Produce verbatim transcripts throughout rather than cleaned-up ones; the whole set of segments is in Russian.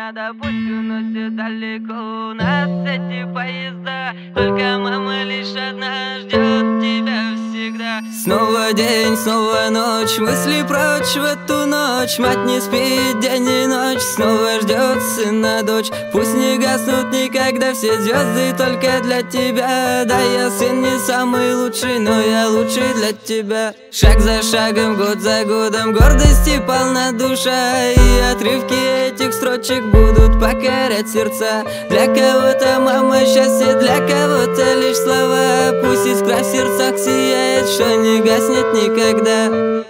надо, пусть уносит далеко нас эти поезда. Только мама лишь одна ждет тебя всегда. Снова день, снова ночь, мысли прочь в эту ночь. Мать не спит день и ночь, снова ждет сына дочь. Пусть не гаснут никогда все звезды только для тебя. Да, я сын не самый лучший, но я лучший для тебя. Шаг за шагом, год за годом, гордости полна душа. И отрывки этих строчек будут покорять сердца. Для кого-то мама счастье, для кого-то лишь слова. Пусть искра в сердцах сияет, что не гаснет никогда.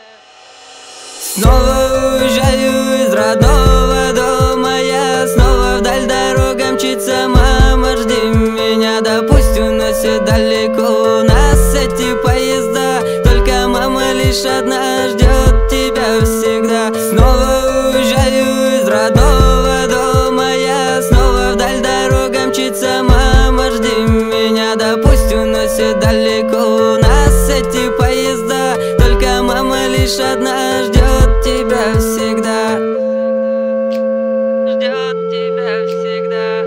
Снова уезжаю из родного дома я, снова вдаль дорога мчится мама, жди меня. Да пусть уносит далеко нас эти поезда, только мама лишь одна ждет тебя всегда. Снова уезжаю из родного дома я, снова вдаль дорога мчится мама, жди меня. Да пусть уносит далеко нас эти поезда, только мама лишь одна ждет тебя всегда. Ждет тебя всегда.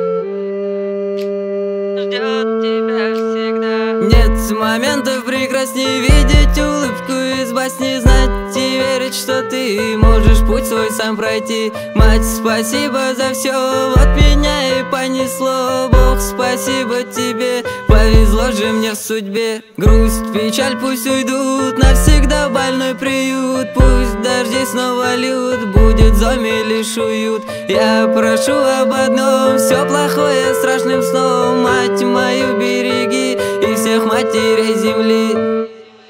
Ждет тебя всегда. Нет моментов прекрасней видеть улыбку из басни, знать и верить, что ты можешь путь свой сам пройти. Мать, спасибо за все, вот меня и понесло. Бог, спасибо тебе, повезло же мне в судьбе. Грусть, печаль пусть уйдут навсегда в больной приют. Пусть дожди снова льют, будет зоме лишь уют. Я прошу об одном, все плохое страшным сном. Мать мою береги и всех матерей земли.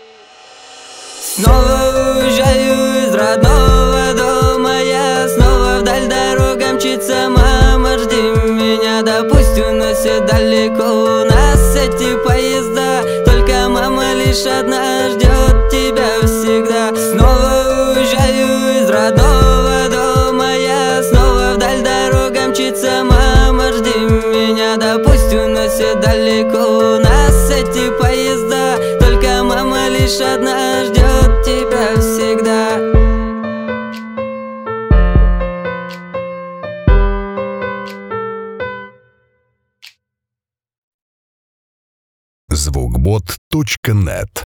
Снова уезжаю из родного дома я, снова вдаль дорога мчится мама, жди меня. Да пусть уносит далеко нас эти поезда, только мама лишь одна ждет тебя всегда. Снова уезжаю из родного дома я, снова вдаль дорога мчится мама, жди меня. Да пусть уносит далеко нас эти поезда, только мама лишь одна ждет тебя всегда. звукбот точка нет